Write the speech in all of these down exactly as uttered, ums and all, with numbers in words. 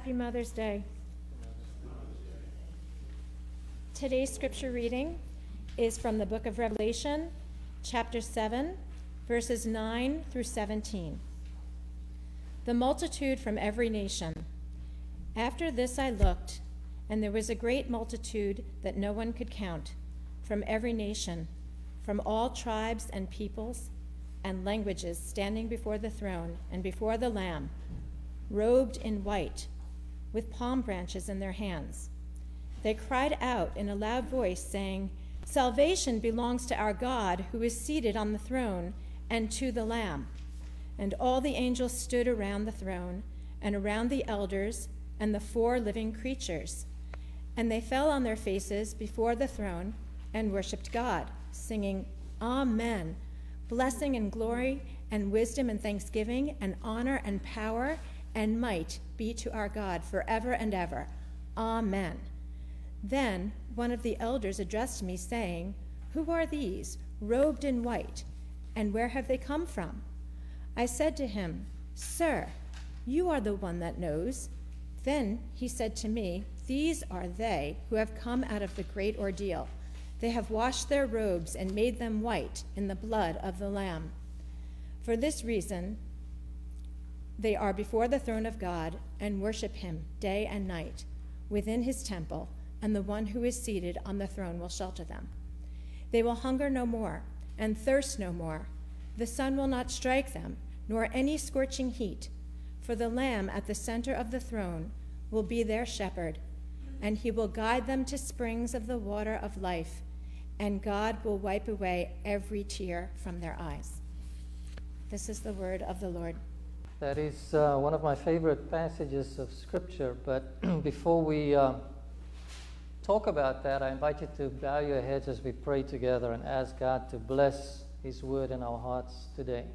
Happy Mother's Day. Today's scripture reading is from the book of Revelation, chapter seven, verses nine through seventeen. The multitude from every nation. After this I looked, and there was a great multitude that no one could count, from every nation, from all tribes and peoples and languages, standing before the throne and before the Lamb, robed in white, with palm branches in their hands. They cried out in a loud voice, saying, "Salvation belongs to our God, who is seated on the throne, and to the Lamb." And all the angels stood around the throne, and around the elders, and the four living creatures. And they fell on their faces before the throne, and worshipped God, singing, "Amen. Blessing and glory, and wisdom and thanksgiving, and honor and power, and might be to our God forever and ever. Amen." Then one of the elders addressed me, saying, "Who are these, robed in white, and where have they come from?" I said to him, "Sir, you are the one that knows." Then he said to me, "These are they who have come out of the great ordeal. They have washed their robes and made them white in the blood of the Lamb. For this reason, they are before the throne of God and worship him day and night within his temple, and the one who is seated on the throne will shelter them. They will hunger no more and thirst no more. The sun will not strike them, nor any scorching heat, for the Lamb at the center of the throne will be their shepherd, and he will guide them to springs of the water of life, and God will wipe away every tear from their eyes." This is the word of the Lord. That is uh, one of my favorite passages of Scripture, but before we uh, talk about that, I invite you to bow your heads as we pray together and ask God to bless his word in our hearts today.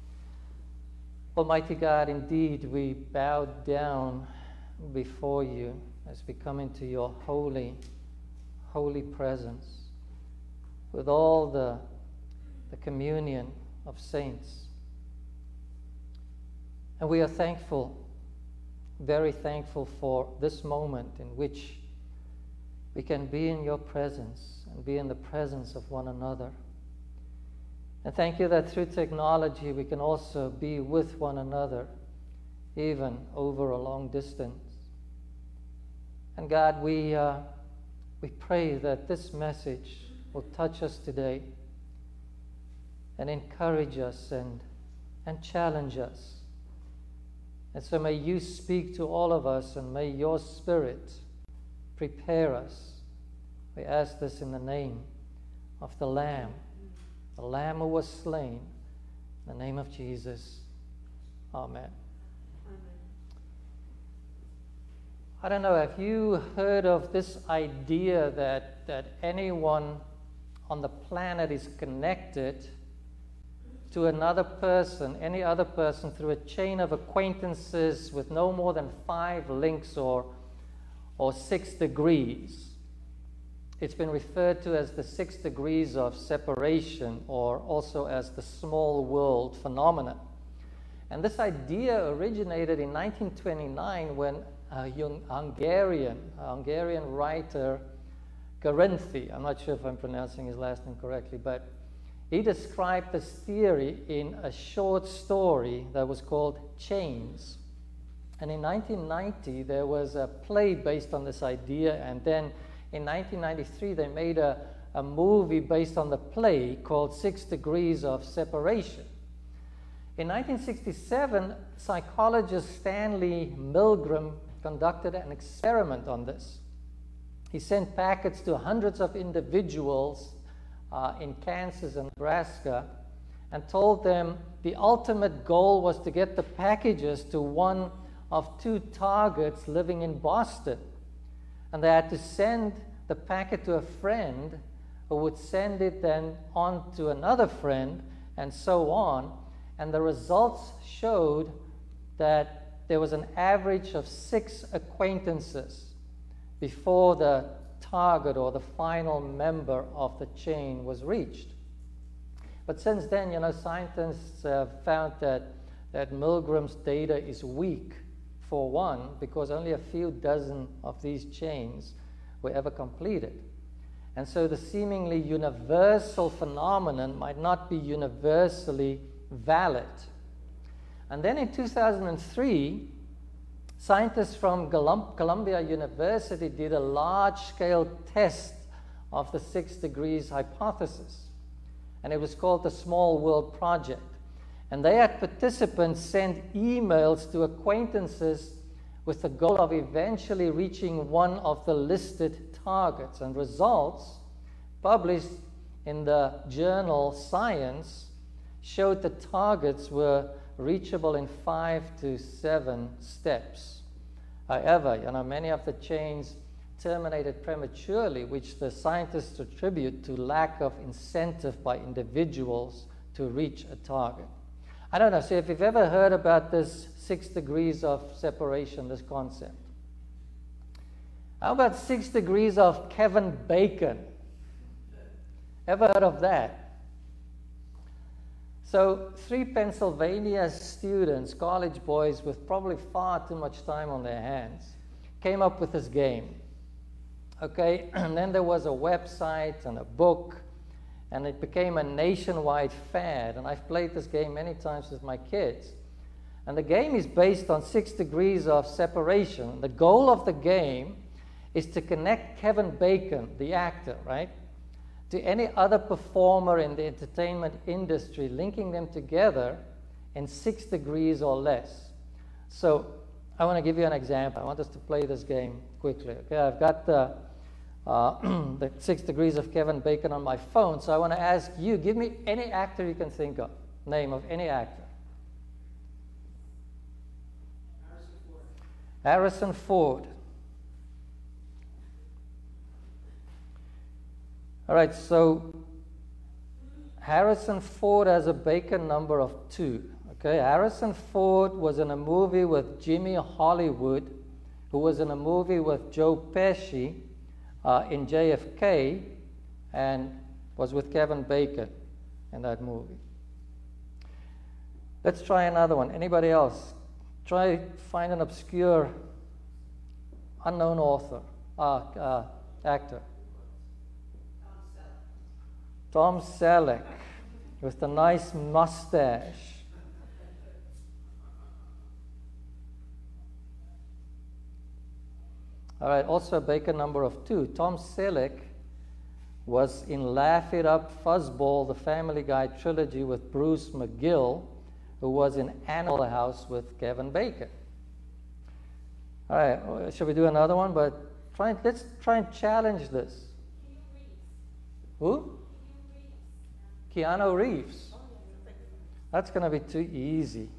Almighty God, indeed, we bow down before you as we come into your holy, holy presence with all the, the communion of saints. And we are thankful, very thankful for this moment in which we can be in your presence and be in the presence of one another. And thank you that through technology we can also be with one another, even over a long distance. And God, we, uh, we pray that this message will touch us today and encourage us and, and challenge us. And so may you speak to all of us, and may your Spirit prepare us. We ask this in the name of the Lamb, the Lamb who was slain, in the name of Jesus. Amen. Amen. I don't know, have you heard of this idea that, that anyone on the planet is connected to another person, any other person, through a chain of acquaintances with no more than five links or, or six degrees? It's been referred to as the six degrees of separation, or also as the small world phenomenon. And this idea originated in nineteen twenty-nine when a young Hungarian, a Hungarian writer, Ferenczi, I'm not sure if I'm pronouncing his last name correctly, but he described this theory in a short story that was called Chains. And in nineteen ninety, there was a play based on this idea, and then in nineteen ninety-three, they made a, a movie based on the play called Six Degrees of Separation. In nineteen sixty-seven, psychologist Stanley Milgram conducted an experiment on this. He sent packets to hundreds of individuals uh, in Kansas and Nebraska and told them the ultimate goal was to get the packages to one of two targets living in Boston. And they had to send the packet to a friend who would send it then on to another friend, and so on. And the results showed that there was an average of six acquaintances before the target or the final member of the chain was reached. But since then, you know, scientists have found that, that Milgram's data is weak for one, because only a few dozen of these chains were ever completed. And so the seemingly universal phenomenon might not be universally valid. And then in two thousand three, scientists from Columbia University did a large-scale test of the six degrees hypothesis. And it was called the Small World Project. And they had participants send emails to acquaintances with the goal of eventually reaching one of the listed targets. And results published in the journal Science showed the targets were reachable in five to seven steps. However, you know, many of the chains terminated prematurely, which the scientists attribute to lack of incentive by individuals to reach a target. I don't know, so if you've ever heard about this six degrees of separation, this concept. How about six degrees of Kevin Bacon? Ever heard of that? So three Pennsylvania students, college boys with probably far too much time on their hands, came up with this game. Okay, and then there was a website and a book, and it became a nationwide fad. And I've played this game many times with my kids. And the game is based on six degrees of separation. The goal of the game is to connect Kevin Bacon, the actor, right, to any other performer in the entertainment industry, linking them together in six degrees or less. So I want to give you an example. I want us to play this game quickly. Okay, I've got the, uh, the six degrees of Kevin Bacon on my phone, so I want to ask you, give me any actor you can think of, name of any actor. Harrison Ford. Harrison Ford. All right, so Harrison Ford has a Bacon number of two. Okay, Harrison Ford was in a movie with Jimmy Hollywood, who was in a movie with Joe Pesci uh, in J F K, and was with Kevin Bacon in that movie. Let's try another one. Anybody else? Try find an obscure, unknown author, uh, uh, actor. Tom Selleck, with the nice mustache. All right, also Bacon number of two. Tom Selleck was in Laugh It Up, Fuzzball, the Family Guy trilogy with Bruce McGill, who was in Animal House with Kevin Bacon. All right, should we do another one? But try, let's try and challenge this. Who? Keanu Reeves. That's going to be too easy.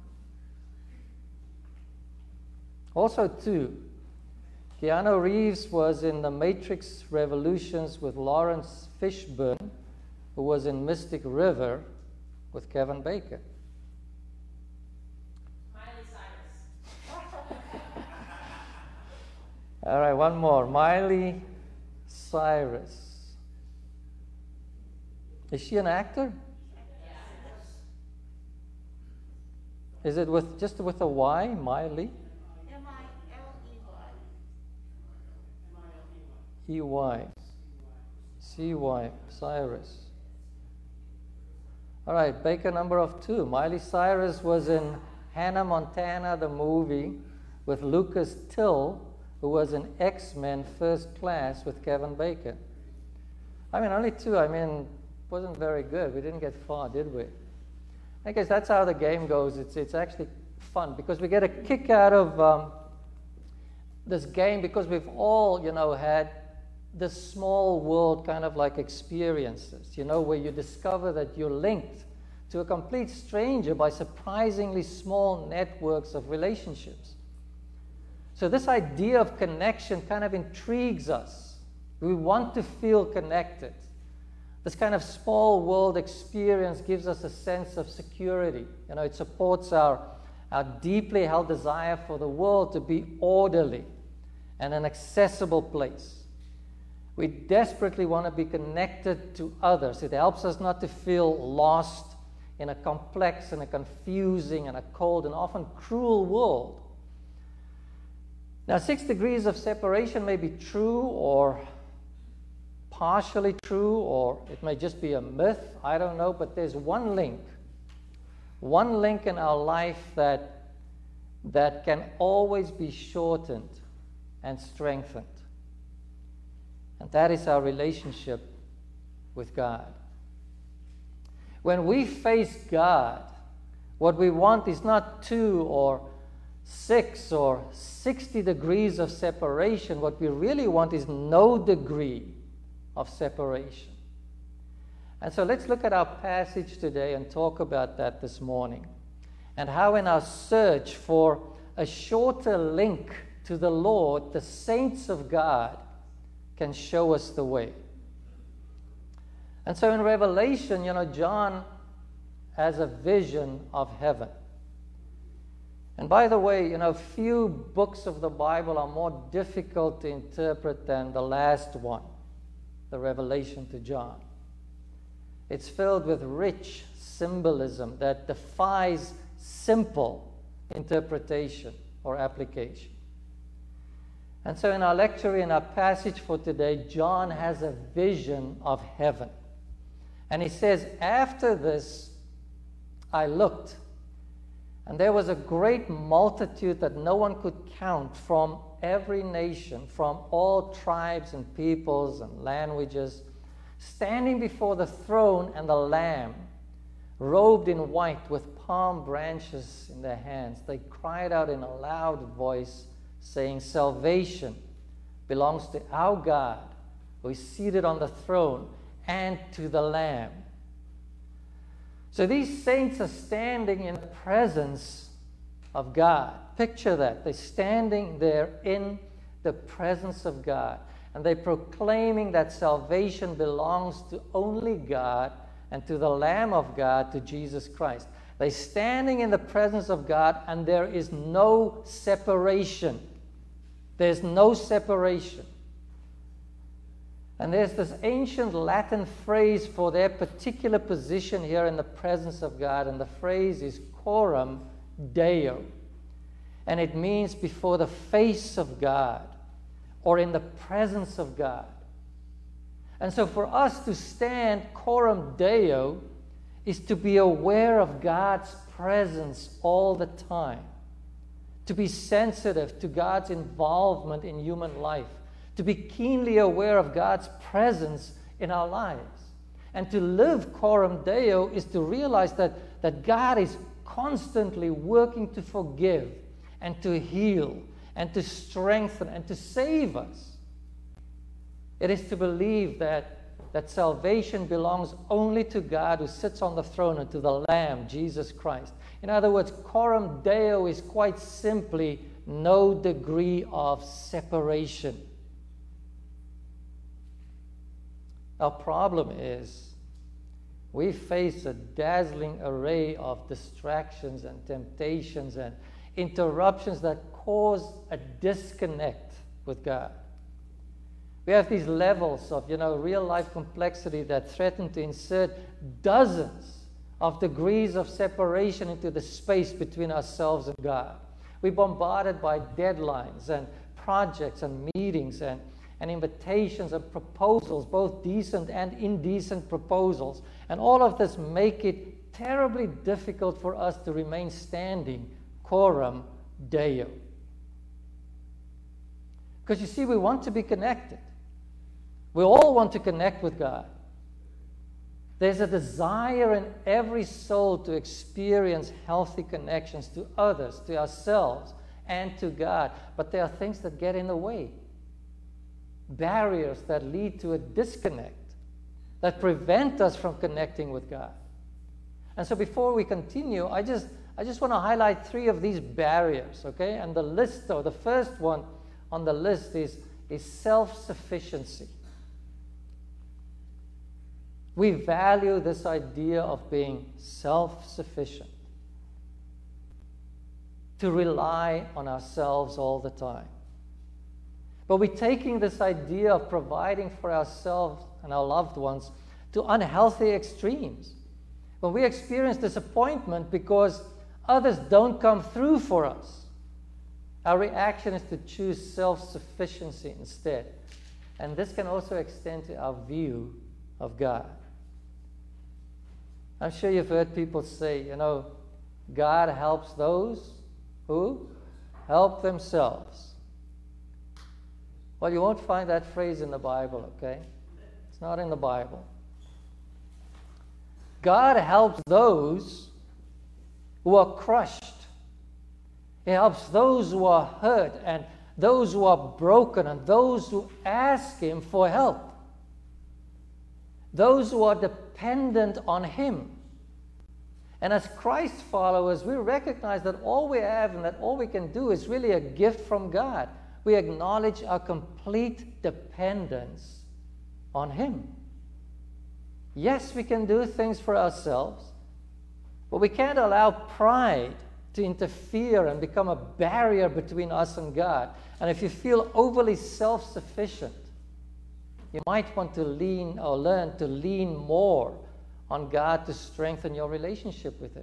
Also two. Keanu Reeves was in The Matrix Revolutions with Lawrence Fishburne, who was in Mystic River with Kevin Bacon. Miley Cyrus. All right, one more. Miley Cyrus. Is she an actor? Yes. Is it with just with a Y, Miley? M I L E Y. E Y. C Y, Cyrus. All right, Bacon number of two. Miley Cyrus was in Hannah Montana, the movie, with Lucas Till, who was in X-Men First Class with Kevin Bacon. I mean, only two. I mean, wasn't very good. We didn't get far, did we? I guess that's how the game goes. It's, it's actually fun because we get a kick out of um, this game because we've all, you know, had this small world kind of like experiences, you know, where you discover that you're linked to a complete stranger by surprisingly small networks of relationships. So this idea of connection kind of intrigues us. We want to feel connected. This kind of small world experience gives us a sense of security. You know, it supports our, our deeply held desire for the world to be orderly and an accessible place. We desperately want to be connected to others. It helps us not to feel lost in a complex and a confusing and a cold and often cruel world. Now, six degrees of separation may be true or partially true, or it may just be a myth. I don't know, but there's one link, one link in our life that, that can always be shortened and strengthened. And that is our relationship with God. When we face God, what we want is not two or six or sixty degrees of separation. What we really want is no degree of separation. And so let's look at our passage today and talk about that this morning, and how in our search for a shorter link to the Lord, the saints of God can show us the way. And so in Revelation, you know, John has a vision of heaven. And by the way, you know, few books of the Bible are more difficult to interpret than the last one, the Revelation to John. It's filled with rich symbolism that defies simple interpretation or application. And so in our lecture, in our passage for today, John has a vision of heaven. And he says, after this, I looked, and there was a great multitude that no one could count, from every nation, from all tribes and peoples and languages, standing before the throne and the Lamb, robed in white with palm branches in their hands. They cried out in a loud voice, saying, salvation belongs to our God, who is seated on the throne, and to the Lamb. So these saints are standing in the presence of God. Picture that. They're standing there in the presence of God, and they're proclaiming that salvation belongs to only God and to the Lamb of God, to Jesus Christ. They're standing in the presence of God, and there is no separation. There's no separation. And there's this ancient Latin phrase for their particular position here in the presence of God, and the phrase is coram Deo. And it means before the face of God, or in the presence of God. And so for us to stand coram Deo is to be aware of God's presence all the time, to be sensitive to God's involvement in human life, to be keenly aware of God's presence in our lives. And to live coram Deo is to realize that, that God is constantly working to forgive and to heal and to strengthen and to save us. It is to believe that, that salvation belongs only to God, who sits on the throne, and to the Lamb, Jesus Christ. In other words, coram Deo is quite simply no degree of separation. Our problem is we face a dazzling array of distractions and temptations and interruptions that cause a disconnect with God. We have these levels of, you know, real-life complexity that threaten to insert dozens of degrees of separation into the space between ourselves and God. We're bombarded by deadlines and projects and meetings and and invitations and proposals, both decent and indecent proposals. And all of this make it terribly difficult for us to remain standing coram Deo. Because you see, we want to be connected. We all want to connect with God. There's a desire in every soul to experience healthy connections to others, to ourselves, and to God. But there are things that get in the way. Barriers that lead to a disconnect, that prevent us from connecting with God. And so before we continue, I just I just want to highlight three of these barriers, okay? And the list, though, the first one on the list is, is self-sufficiency. We value this idea of being self-sufficient, to rely on ourselves all the time. But we're taking this idea of providing for ourselves and our loved ones to unhealthy extremes. When we experience disappointment because others don't come through for us, Our reaction is to choose self-sufficiency instead. And this can also extend to our view of God. I'm sure you've heard people say, you know, God helps those who help themselves. Well, you won't find that phrase in the Bible, okay? It's not in the Bible. God helps those who are crushed. He helps those who are hurt and those who are broken and those who ask Him for help. Those who are dependent on Him. And as Christ followers, we recognize that all we have and that all we can do is really a gift from God. We acknowledge our complete dependence on Him. Yes, we can do things for ourselves, but we can't allow pride to interfere and become a barrier between us and God. And if you feel overly self-sufficient, you might want to lean or learn to lean more on God to strengthen your relationship with Him.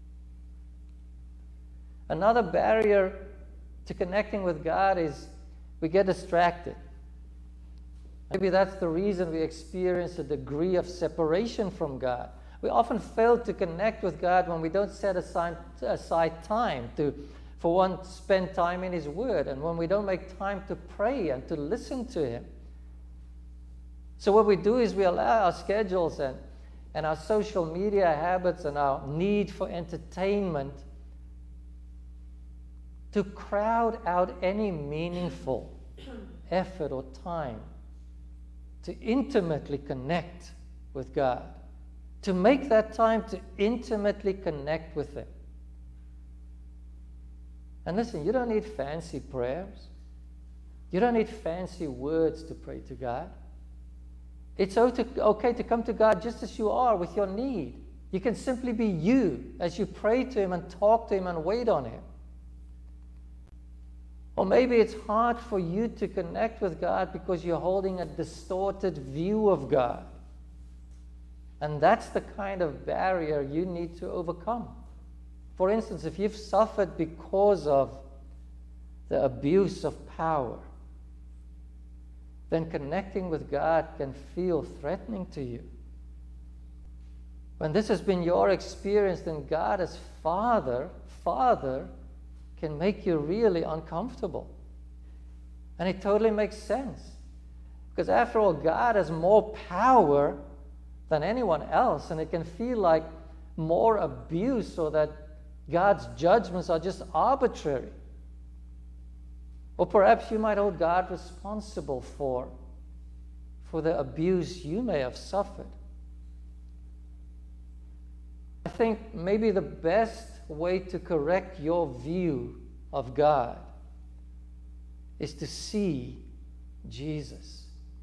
Another barrier to connecting with God is we get distracted. Maybe that's the reason we experience a degree of separation from God. We often fail to connect with God when we don't set aside, aside time to, for one, spend time in His Word, and when we don't make time to pray and to listen to Him. So what we do is we allow our schedules and, and our social media habits and our need for entertainment to crowd out any meaningful effort or time to intimately connect with God. To make that time to intimately connect with Him. And listen, you don't need fancy prayers. You don't need fancy words to pray to God. It's okay to come to God just as you are with your need. You can simply be you as you pray to Him and talk to Him and wait on Him. Or maybe it's hard for you to connect with God because you're holding a distorted view of God. And that's the kind of barrier you need to overcome. For instance, if you've suffered because of the abuse of power, then connecting with God can feel threatening to you. When this has been your experience, then God as Father, Father, can make you really uncomfortable. And it totally makes sense. Because after all, God has more power than anyone else, and it can feel like more abuse, or that God's judgments are just arbitrary. Or perhaps you might hold God responsible for, for the abuse you may have suffered. I think maybe the best way to correct your view of God is to see Jesus.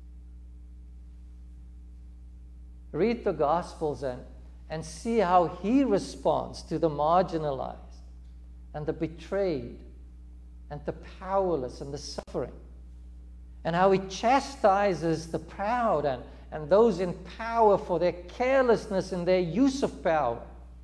Read the Gospels and, and see how He responds to the marginalized and the betrayed and the powerless and the suffering. And how He chastises the proud and, and those in power for their carelessness in their use of power.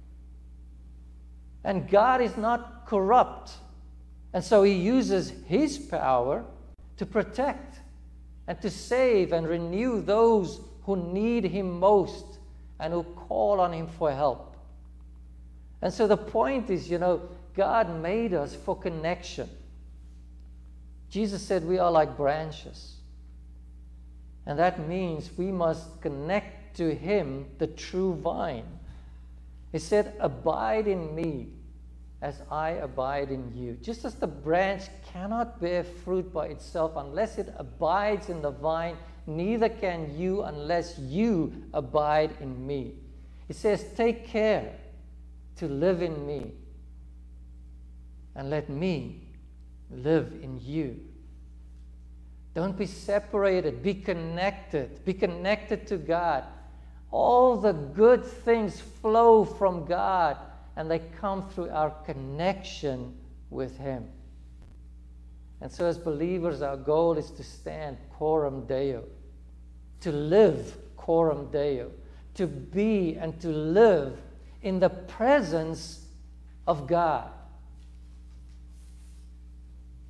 And God is not corrupt. And so He uses His power to protect and to save and renew those who need Him most and who call on Him for help. And so the point is, you know, God made us for connection. Jesus said we are like branches. And that means we must connect to Him, the true vine. He said, abide in me as I abide in you. Just as the branch cannot bear fruit by itself unless it abides in the vine, neither can you unless you abide in me. He says, take care to live in me, and let me live in you. Don't be separated. Be connected. Be connected to God. All the good things flow from God, and they come through our connection with Him. And so as believers, our goal is to stand coram Deo, to live coram Deo, to be and to live in the presence of God.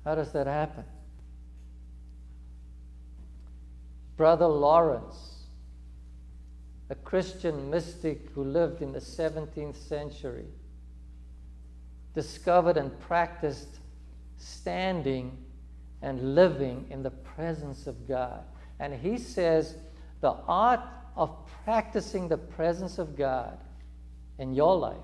How does that happen? Brother Lawrence, a Christian mystic who lived in the seventeenth century, discovered and practiced standing and living in the presence of God. And he says the art of practicing the presence of God in your life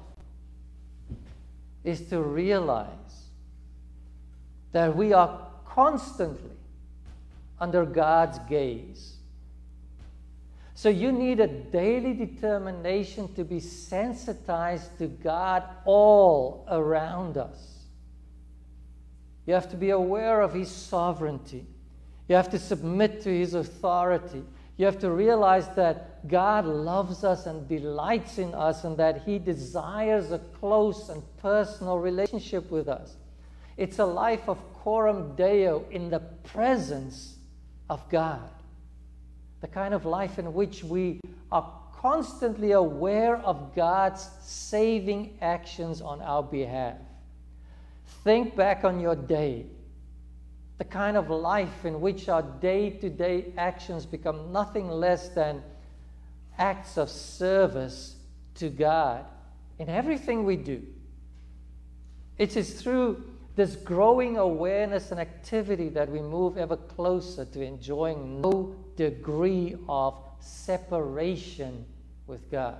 is to realize that we are constantly under God's gaze. So you need a daily determination to be sensitized to God all around us. You have to be aware of His sovereignty. You have to submit to His authority. You have to realize that God loves us and delights in us, and that He desires a close and personal relationship with us. It's a life of coram Deo, in the presence of God. The kind of life in which we are constantly aware of God's saving actions on our behalf. Think back on your day. The kind of life in which our day-to-day actions become nothing less than acts of service to God in everything we do. It is through this growing awareness and activity that we move ever closer to enjoying no degree of separation with God.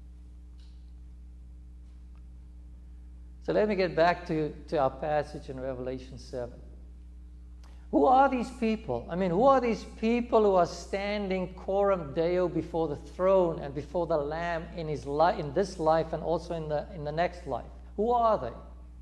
So let me get back to, to our passage in Revelation seven. Who are these people? I mean, who are these people who are standing coram Deo before the throne and before the Lamb in his li- in this life and also in the, in the next life? Who are they?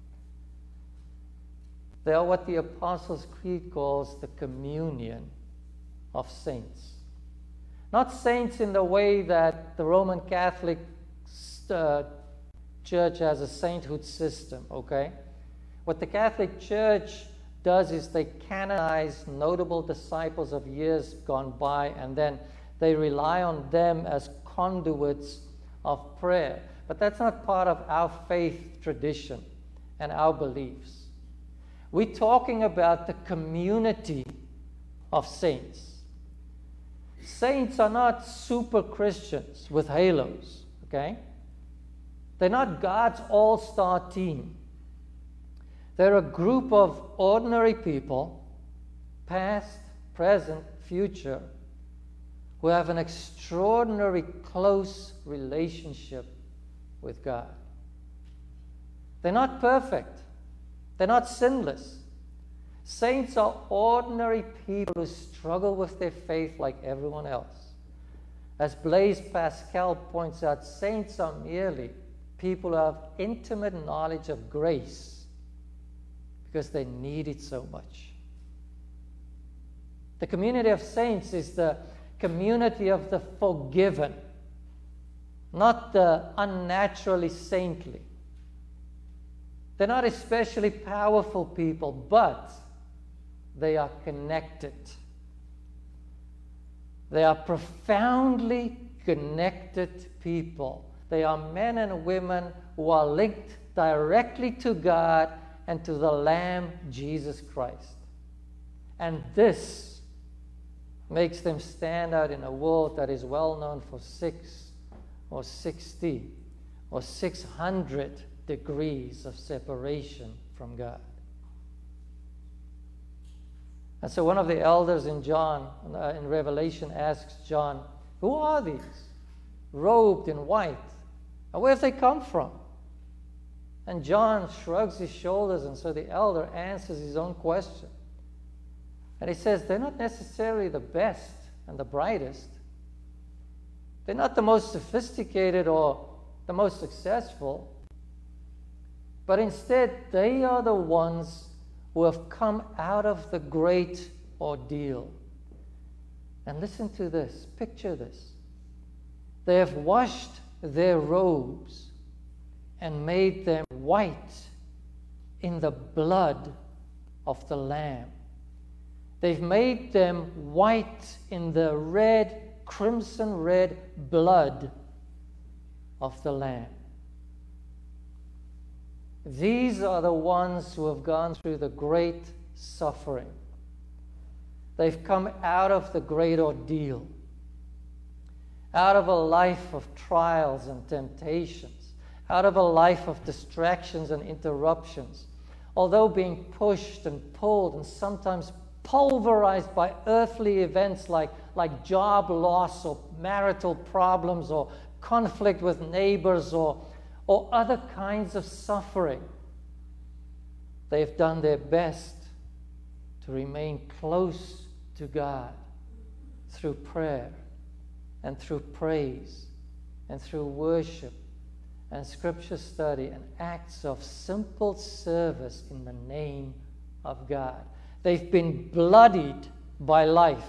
They are what the Apostles' Creed calls the communion of saints. Not saints in the way that the Roman Catholic uh, Church has a sainthood system, okay? What the Catholic Church does is they canonize notable disciples of years gone by, and then they rely on them as conduits of prayer. But that's not part of our faith tradition and our beliefs. We're talking about the community of saints. Saints are not super Christians with halos, okay? They're not God's all-star team. They're a group of ordinary people, past, present, future, who have an extraordinary close relationship with God. They're not perfect. They're not sinless. Saints are ordinary people who struggle with their faith like everyone else. As Blaise Pascal points out, saints are merely people who have intimate knowledge of grace because they need it so much. The community of saints is the community of the forgiven, not the unnaturally saintly. They're not especially powerful people, but they are connected. They are profoundly connected people. They are men and women who are linked directly to God and to the Lamb, Jesus Christ. And this makes them stand out in a world that is well known for six or sixty or six hundred degrees of separation from God. And so one of the elders in John, uh, in Revelation, asks John, who are these, robed in white? And where have they come from? And John shrugs his shoulders, and so the elder answers his own question. And he says, they're not necessarily the best and the brightest. They're not the most sophisticated or the most successful. But instead, they are the ones who have come out of the great ordeal. And listen to this, picture this. They have washed their robes and made them white in the blood of the Lamb. They've made them white in the red, crimson red blood of the Lamb. These are the ones who have gone through the great suffering. They've come out of the great ordeal, out of a life of trials and temptations, out of a life of distractions and interruptions, although being pushed and pulled and sometimes pulverized by earthly events like, like job loss or marital problems or conflict with neighbors or, or other kinds of suffering. They've done their best to remain close to God through prayer and through praise and through worship and scripture study and acts of simple service in the name of God. They've been bloodied by life,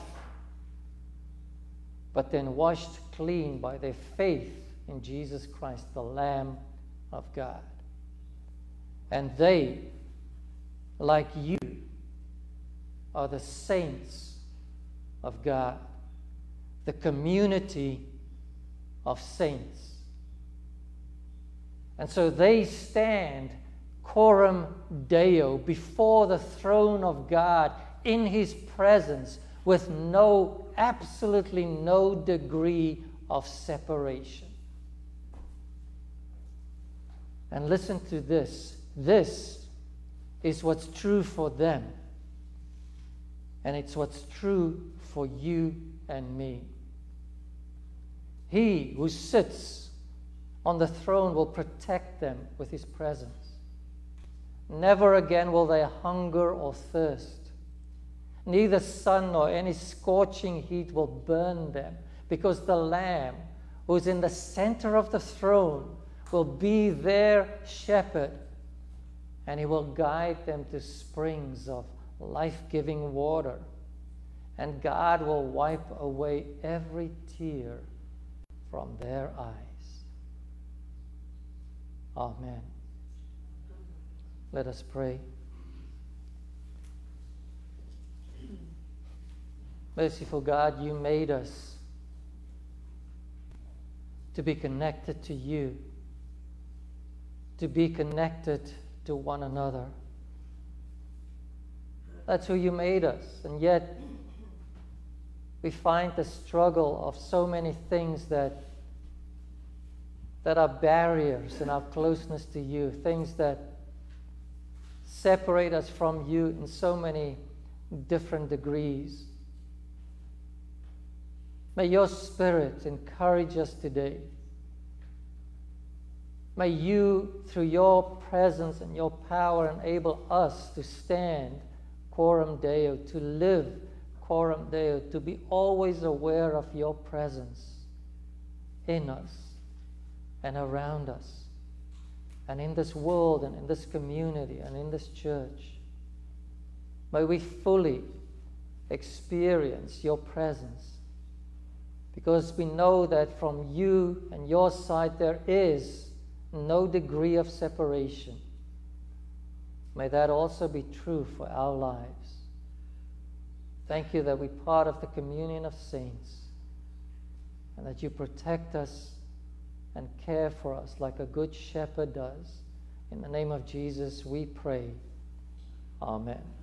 but then washed clean by their faith in Jesus Christ, the Lamb of God. And they, like you, are the saints of God, the community of saints. And so they stand coram Deo before the throne of God in his presence with no, absolutely no degree of separation. And listen to this. This is what's true for them. And it's what's true for you and me. He who sits on the throne will protect them with his presence. Never again will they hunger or thirst. Neither sun nor any scorching heat will burn them, because the Lamb who is in the center of the throne will be their shepherd, and he will guide them to springs of life-giving water, and God will wipe away every tear from their eyes. Amen. Let us pray. Merciful God, you made us to be connected to you, to be connected to one another. That's who you made us, and yet we find the struggle of so many things that that are barriers in our closeness to you, things that separate us from you in so many different degrees. May your Spirit encourage us today. May you, through your presence and your power, enable us to stand coram Deo, to live coram Deo, to be always aware of your presence in us and around us, and in this world and in this community and in this church. May we fully experience your presence, because we know that from you and your side there is no degree of separation. May that also be true for our lives. Thank you that we're part of the communion of saints, and that you protect us and care for us like a good shepherd does. In the name of Jesus we pray. Amen.